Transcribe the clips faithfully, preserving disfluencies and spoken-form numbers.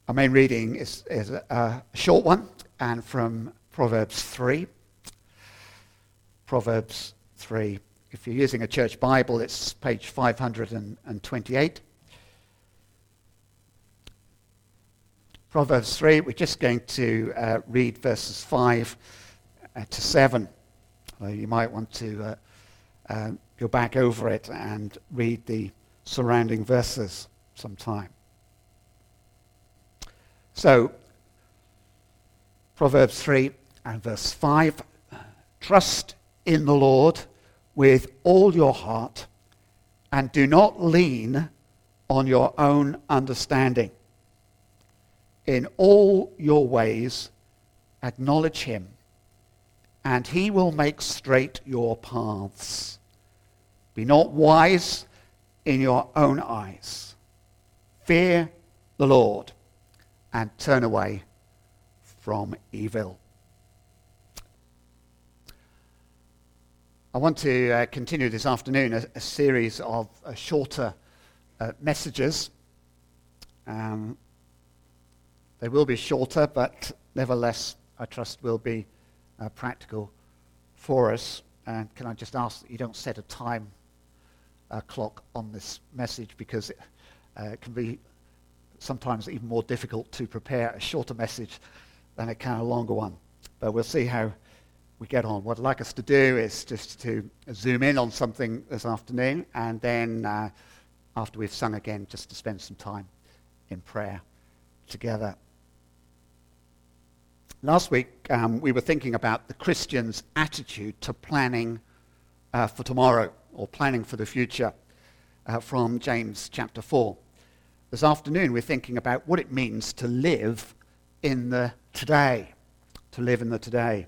Our main reading is, is a, a short one, and from Proverbs three. Proverbs three. If you're using a church Bible, it's page five hundred twenty-eight. Proverbs three, we're just going to uh, read verses five uh, to seven. Uh, you might want to uh, uh, go back over it and read the surrounding verses sometime. So, Proverbs three and verse five, trust in the Lord with all your heart and do not lean on your own understanding. In all your ways acknowledge him, and he will make straight your paths. Be not wise in your own eyes. Fear the Lord and turn away from evil. I want to uh, continue this afternoon a, a series of uh, shorter uh, messages. Um, they will be shorter, but nevertheless, I trust will be uh, practical for us. And can I just ask that you don't set a time uh, clock on this message, because it, uh, it can be sometimes even more difficult to prepare a shorter message than a kind of longer one. But we'll see how we get on. What I'd like us to do is just to zoom in on something this afternoon, and then uh, after we've sung again, just to spend some time in prayer together. Last week, um, we were thinking about the Christian's attitude to planning uh, for tomorrow, or planning for the future, uh, from James chapter four. This afternoon, we're thinking about what it means to live in the today, to live in the today.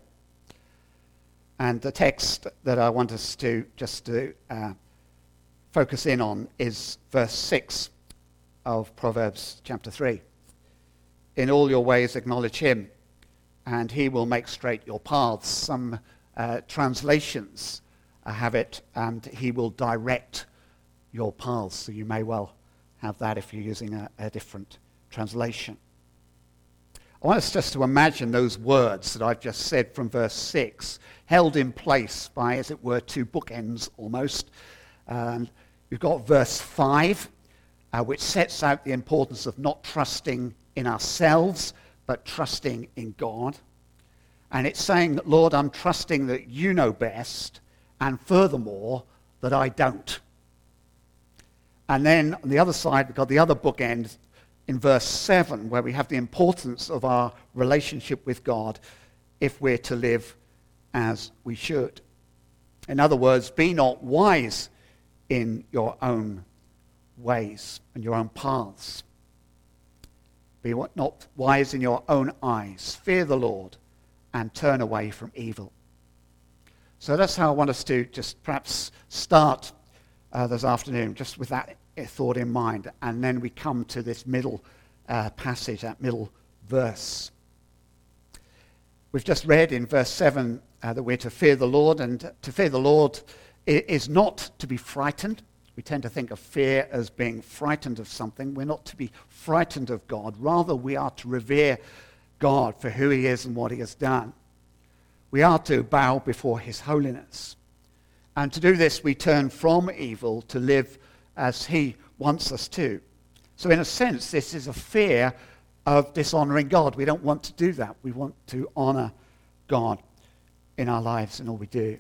And the text that I want us to just to uh, focus in on is verse six of Proverbs chapter three. In all your ways acknowledge him, and he will make straight your paths. Some uh, translations uh, have it, and he will direct your paths. So you may well have that if you're using a, a different translation. I want us just to imagine those words that I've just said from verse six, held in place by, as it were, two bookends almost. And we've got verse five, uh, which sets out the importance of not trusting in ourselves, but trusting in God. And it's saying that, Lord, I'm trusting that you know best, and furthermore, that I don't. And then on the other side, we've got the other bookend in verse seven, where we have the importance of our relationship with God if we're to live as we should. In other words, be not wise in your own ways and your own paths. Be not wise in your own eyes. Fear the Lord and turn away from evil. So that's how I want us to just perhaps start uh, this afternoon, just with that thought in mind. And then we come to this middle uh, passage, that middle verse. We've just read in verse seven uh, that we're to fear the Lord, and to fear the Lord is not to be frightened. We tend to think of fear as being frightened of something. We're not to be frightened of God. Rather, we are to revere God for who he is and what he has done. We are to bow before his holiness. And to do this, we turn from evil to live as he wants us to. So in a sense, this is a fear of dishonoring God. We don't want to do that. We want to honor God in our lives and all we do.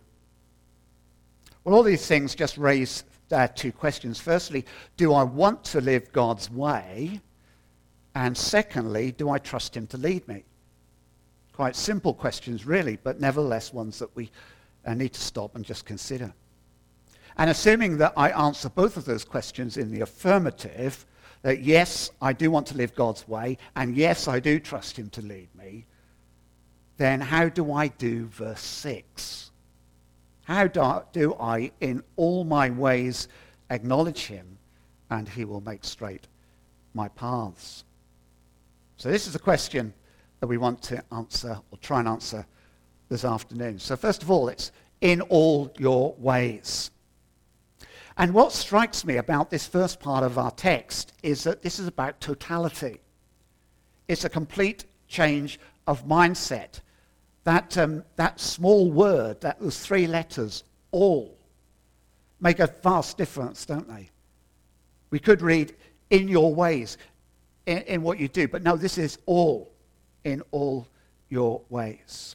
Well, all these things just raise uh, two questions. Firstly, do I want to live God's way? And secondly, do I trust him to lead me? Quite simple questions, really, but nevertheless ones that we uh, need to stop and just consider. And assuming that I answer both of those questions in the affirmative, that yes, I do want to live God's way, and yes, I do trust him to lead me, then how do I do verse six? How do, do I, in all my ways, acknowledge him, and he will make straight my paths? So this is a question that we want to answer, or try and answer this afternoon. So first of all, it's in all your ways. And what strikes me about this first part of our text is that this is about totality. It's a complete change of mindset. That, um, that small word, that those three letters, all, make a vast difference, don't they? We could read, in your ways, in, in what you do. But no, this is all, in all your ways.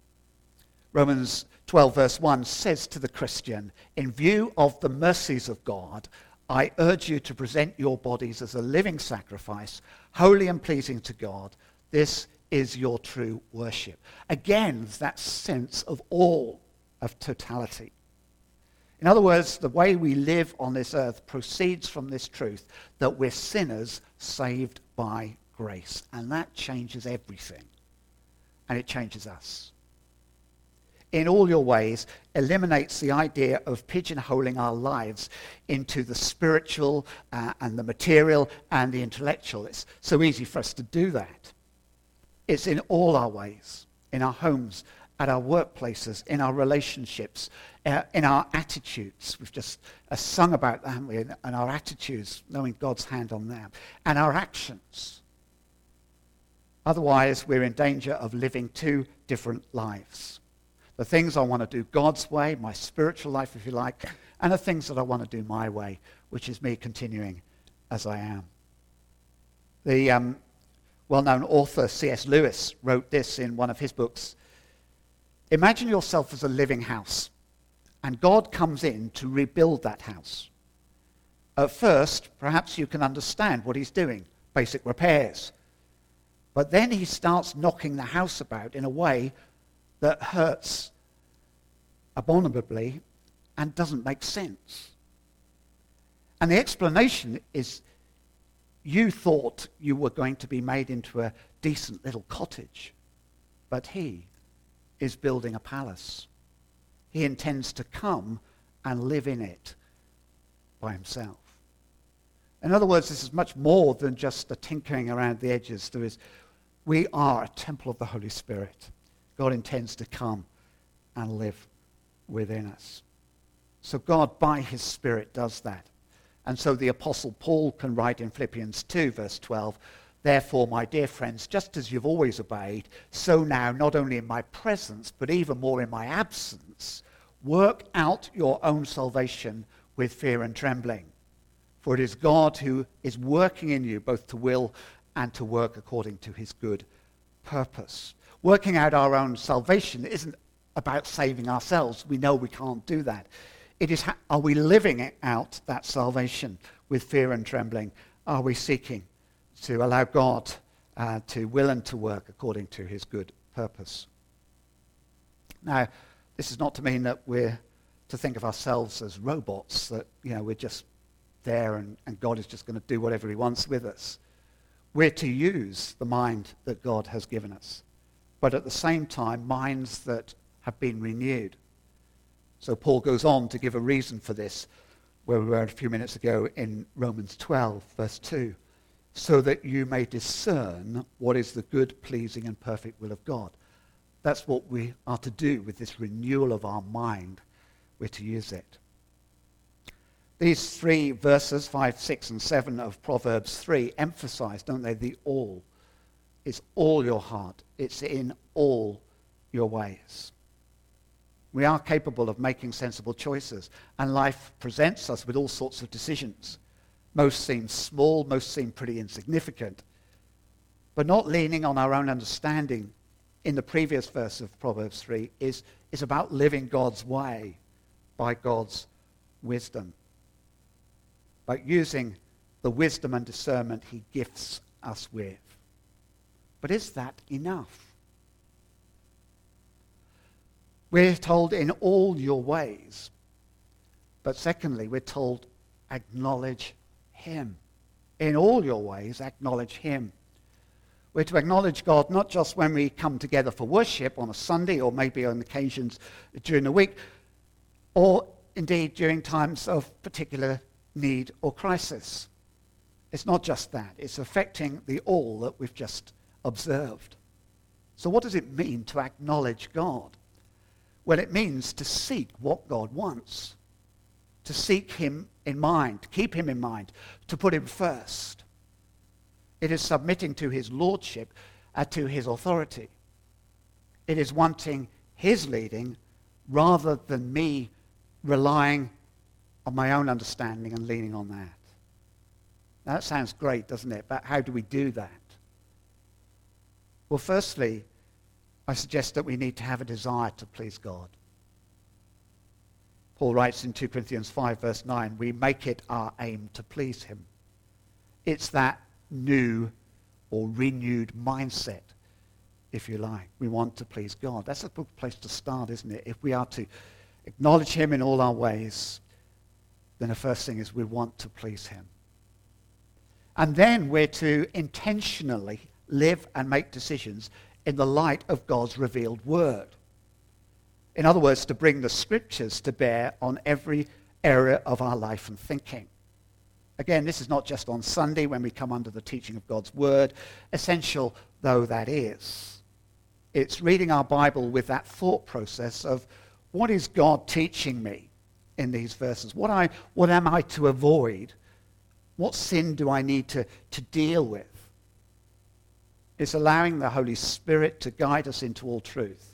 Romans twelve verse one says to the Christian, in view of the mercies of God, I urge you to present your bodies as a living sacrifice, holy and pleasing to God. This is your true worship. Again, that sense of all, of totality. In other words, the way we live on this earth proceeds from this truth that we're sinners saved by grace. And that changes everything. And it changes us. In all your ways eliminates the idea of pigeonholing our lives into the spiritual uh, and the material and the intellectual. It's so easy for us to do that. It's in all our ways, in our homes, at our workplaces, in our relationships, uh, in our attitudes. We've just uh, sung about that, haven't we? And our attitudes, knowing God's hand on them. And our actions. Otherwise, we're in danger of living two different lives. The things I want to do God's way, my spiritual life, if you like, and the things that I want to do my way, which is me continuing as I am. The um, well-known author C S Lewis wrote this in one of his books. Imagine yourself as a living house, and God comes in to rebuild that house. At first, perhaps you can understand what he's doing, basic repairs. But then he starts knocking the house about in a way that hurts abominably and doesn't make sense. And the explanation is, you thought you were going to be made into a decent little cottage, but he is building a palace. He intends to come and live in it by himself. In other words, this is much more than just a tinkering around the edges. There is, we are a temple of the Holy Spirit. God intends to come and live within us. So God, by his Spirit, does that. And so the Apostle Paul can write in Philippians two, verse twelve, therefore, my dear friends, just as you've always obeyed, so now, not only in my presence, but even more in my absence, work out your own salvation with fear and trembling. For it is God who is working in you both to will and to work according to his good purpose. Working out our own salvation isn't about saving ourselves. We know we can't do that. It is, are we living out that salvation with fear and trembling? Are we seeking to allow God uh, to will and to work according to his good purpose? Now, this is not to mean that we're to think of ourselves as robots, that, you know, we're just there and, and God is just going to do whatever he wants with us. We're to use the mind that God has given us, but at the same time, minds that have been renewed. So Paul goes on to give a reason for this, where we were a few minutes ago in Romans twelve, verse two, so that you may discern what is the good, pleasing, and perfect will of God. That's what we are to do with this renewal of our mind. We're to use it. These three verses, five, six, and seven of Proverbs three, emphasize, don't they, the all. It's all your heart. It's in all your ways. We are capable of making sensible choices, and life presents us with all sorts of decisions. Most seem small, most seem pretty insignificant, but not leaning on our own understanding in the previous verse of Proverbs three is, is about living God's way by God's wisdom, by using the wisdom and discernment he gifts us with. But is that enough? We're told in all your ways. But secondly, we're told acknowledge him. In all your ways, acknowledge him. We're to acknowledge God not just when we come together for worship on a Sunday or maybe on occasions during the week, or indeed during times of particular need or crisis. It's not just that. It's affecting the all that we've just observed. So what does it mean to acknowledge God? Well, it means to seek what God wants, to seek him in mind, to keep him in mind, to put him first. It is submitting to his lordship, uh, to his authority. It is wanting his leading rather than me relying on my own understanding and leaning on that. Now, that sounds great, doesn't it? But how do we do that? Well, firstly, I suggest that we need to have a desire to please God. Paul writes in two Corinthians five, verse nine, we make it our aim to please him. It's that new or renewed mindset, if you like. We want to please God. That's a good place to start, isn't it? If we are to acknowledge him in all our ways, then the first thing is we want to please him. And then we're to intentionally live and make decisions in the light of God's revealed word. In other words, to bring the scriptures to bear on every area of our life and thinking. Again, this is not just on Sunday when we come under the teaching of God's word, essential though that is. It's reading our Bible with that thought process of, what is God teaching me in these verses? What, I, what am I to avoid? What sin do I need to, to deal with? It's allowing the Holy Spirit to guide us into all truth.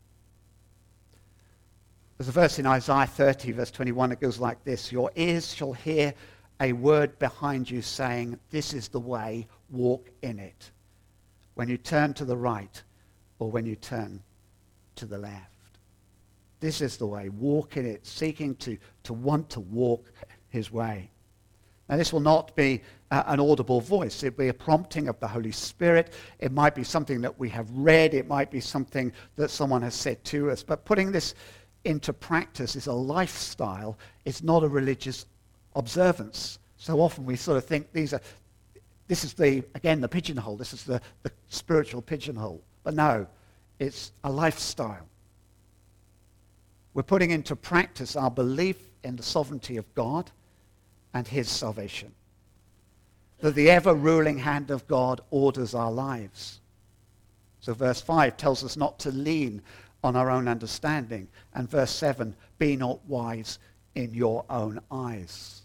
There's a verse in Isaiah thirty, verse twenty-one, that goes like this. Your ears shall hear a word behind you saying, this is the way, walk in it. When you turn to the right or when you turn to the left. This is the way, walk in it, seeking to, to want to walk his way. Now, this will not be uh, an audible voice. It will be a prompting of the Holy Spirit. It might be something that we have read. It might be something that someone has said to us. But putting this into practice is a lifestyle. It's not a religious observance. So often we sort of think these are, this is the, again, the pigeonhole. This is the, the spiritual pigeonhole. But no, it's a lifestyle. We're putting into practice our belief in the sovereignty of God and his salvation. That the ever-ruling hand of God orders our lives. So verse five tells us not to lean on our own understanding. And verse seven, be not wise in your own eyes.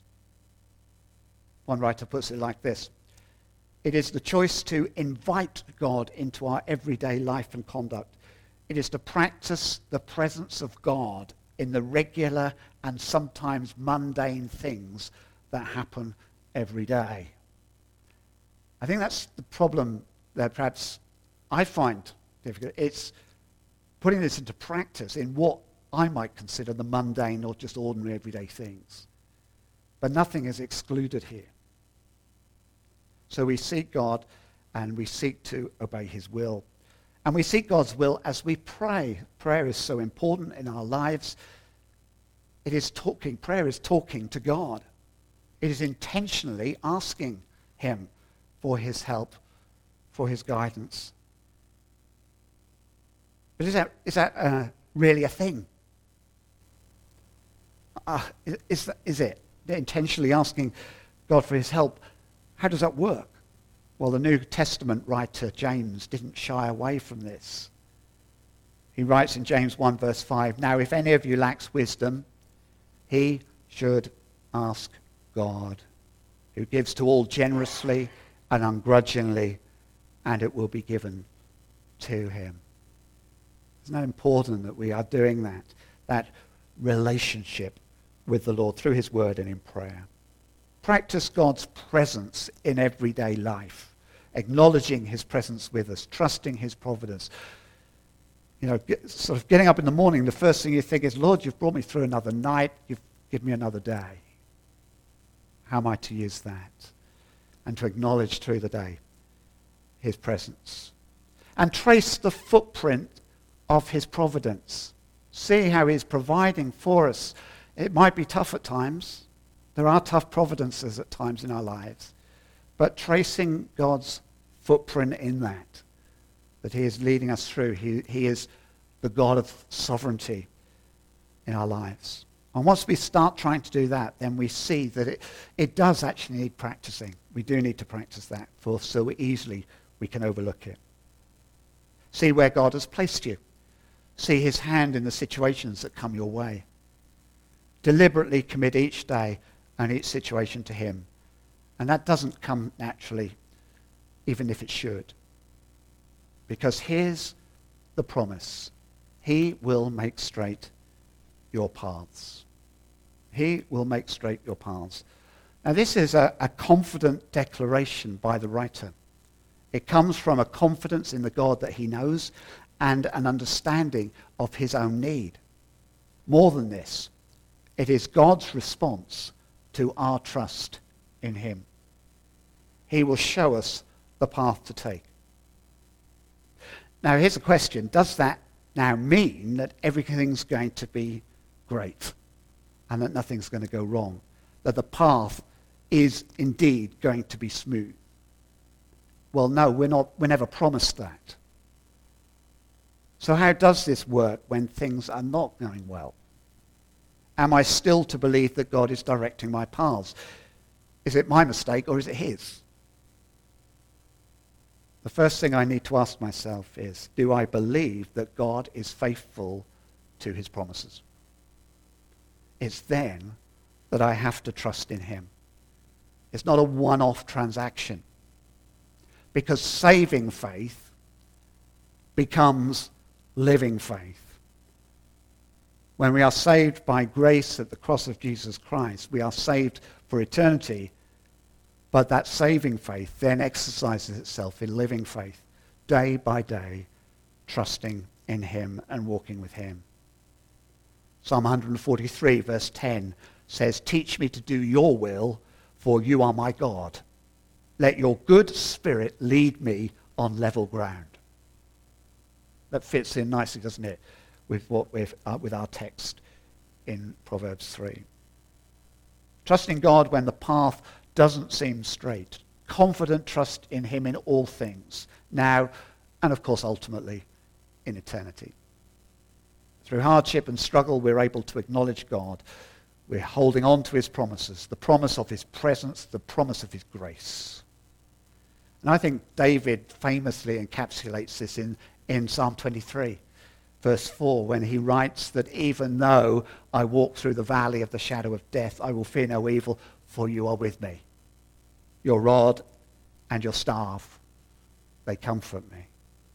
One writer puts it like this. It is the choice to invite God into our everyday life and conduct. It is to practice the presence of God in the regular and sometimes mundane things that happen every day. I think that's the problem that perhaps I find difficult. It's putting this into practice in what I might consider the mundane or just ordinary everyday things. But nothing is excluded here. So we seek God and we seek to obey his will. And we seek God's will as we pray. Prayer is so important in our lives. It is talking. Prayer is talking to God. It is intentionally asking him for his help, for his guidance. But is that, is that uh, really a thing? Uh, is, that, is it? Intentionally asking God for his help. How does that work? Well, the New Testament writer James didn't shy away from this. He writes in James one verse five, now if any of you lacks wisdom, he should ask God, who gives to all generously and ungrudgingly, and it will be given to him. Isn't that important that we are doing that? That relationship with the Lord through his word and in prayer. Practice God's presence in everyday life, acknowledging his presence with us, trusting his providence. You know, get, sort of getting up in the morning, the first thing you think is, Lord, you've brought me through another night, you've given me another day. How am I to use that? And to acknowledge through the day his presence. And trace the footprint of his providence. See how he's providing for us. It might be tough at times. There are tough providences at times in our lives. But tracing God's footprint in that, that he is leading us through. He, he is the God of sovereignty in our lives. And once we start trying to do that, then we see that it, it does actually need practicing. We do need to practice that, for so easily we can overlook it. See where God has placed you. See his hand in the situations that come your way. Deliberately commit each day and each situation to him. And that doesn't come naturally. even if it should. Because here's the promise. He will make straight your paths. He will make straight your paths. Now this is a, a confident declaration by the writer. It comes from a confidence in the God that he knows and an understanding of his own need. More than this, it is God's response to our trust in him. He will show us the path to take. Now here's a question. Does that now mean that everything's going to be great and that nothing's going to go wrong? That the path is indeed going to be smooth? Well, no, we're not, we're never promised that. So how does this work when things are not going well? Am I still to believe that God is directing my paths? Is it my mistake or is it his? The first thing I need to ask myself is, do I believe that God is faithful to his promises? It's then that I have to trust in him. It's not a one-off transaction. Because saving faith becomes living faith. When we are saved by grace at the cross of Jesus Christ, we are saved for eternity. But that saving faith then exercises itself in living faith, day by day, trusting in him and walking with him. Psalm one forty-three, verse ten says, "Teach me to do your will, for you are my God. Let your good spirit lead me on level ground." That fits in nicely, doesn't it, with what we've, uh, with our text in Proverbs three. Trusting God when the path doesn't seem straight. Confident trust in him in all things, now and of course ultimately in eternity. Through hardship and struggle, we're able to acknowledge God. We're holding on to his promises, the promise of his presence, the promise of his grace. And I think David famously encapsulates this in, in Psalm twenty-three, verse four, when he writes that even though I walk through the valley of the shadow of death, I will fear no evil, for you are with me. Your rod and your staff, they comfort me.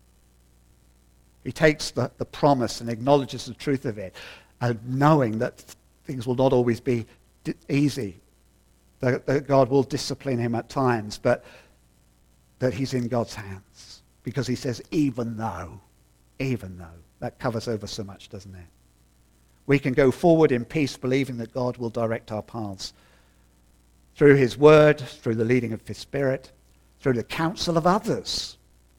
He takes the, the promise and acknowledges the truth of it, and knowing that things will not always be d- easy, that, that God will discipline him at times, but that he's in God's hands. Because he says, even though, even though. That covers over so much, doesn't it? We can go forward in peace, believing that God will direct our paths through his word, through the leading of his Spirit, through the counsel of others,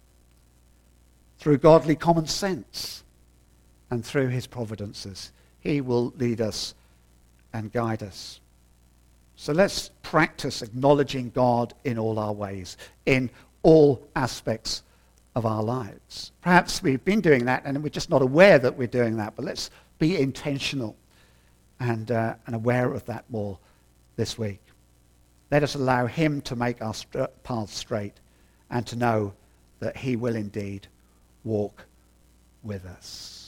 through godly common sense, and through his providences. He will lead us and guide us. So let's practice acknowledging God in all our ways, in all aspects of our lives. Perhaps we've been doing that and we're just not aware that we're doing that, but let's be intentional and, uh, and aware of that more this week. Let us allow him to make our st- paths straight and to know that he will indeed walk with us.